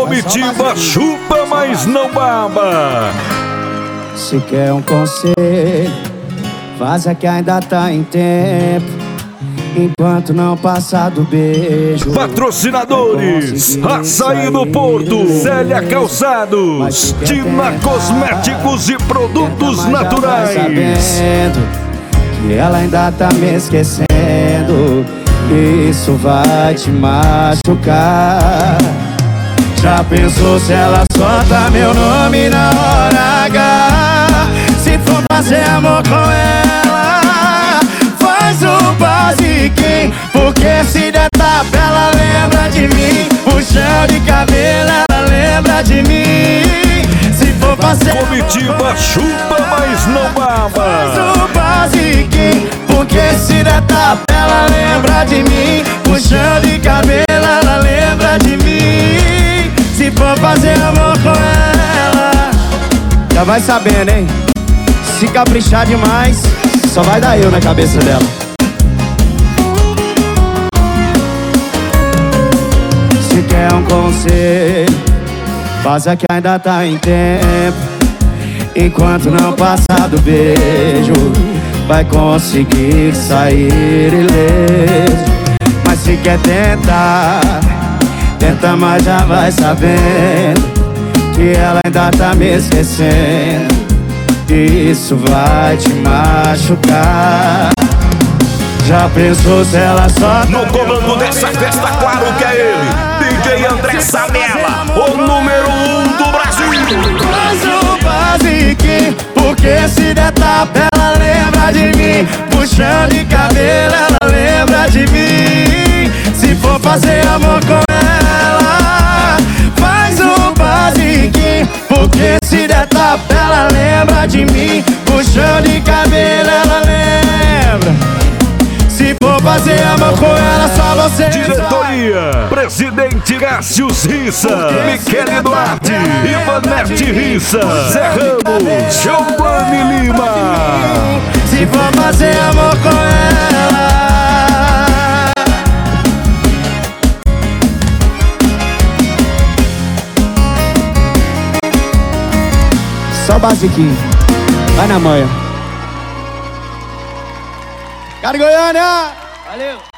Comitiva chupa, mas não baba. Se quer um conselho, faça que ainda tá em tempo, enquanto não passar do beijo. Patrocinadores: Açaí do Porto, Célia Calçados, Tina Cosméticos e Produtos Naturais. Sabendo que ela ainda tá me esquecendo, isso vai te machucar. Já pensou se ela solta meu nome na hora H? Se for fazer amor com ela, faz o basiquinho, porque se der tapa ela lembra de mim. Puxão de cabelo ela lembra de mim. Se for fazer Comitiva chupa, mas não baba. faz o basiquinho, porque se der tapa ela lembra de mim. Puxão de cabelo ela lembra de mim. Se for fazer amor com ela, já vai sabendo, hein? Se caprichar demais, só vai dar eu na cabeça dela. Se quer um conselho, faça que ainda tá em tempo, enquanto não passar do beijo, vai conseguir sair ileso. Mas se quer tentar, tenta, mas já vai sabendo que ela ainda tá me esquecendo, isso vai te machucar. Já pensou se ela só no comando dessa festa, claro que é ele, DJ André Samela, o número 1 do Brasil. faz o basiquinho, porque se der tapa ela lembra de mim. Puxão de cabelo ela lembra de mim. Se for fazer amor com ela, faz o basiquinho, porque se der tapa ela lembra de mim. Puxão de cabelo ela lembra. Se for fazer amor com ela, só você. Diretoria: Presidente Cássius Rissa, Michele Duarte, Ivanete Rissa, Zé Ramos, Giovanni Lima. Se for fazer amor com ela, só basiquinho, vai na manhã. Cara Goiânia! Valeu!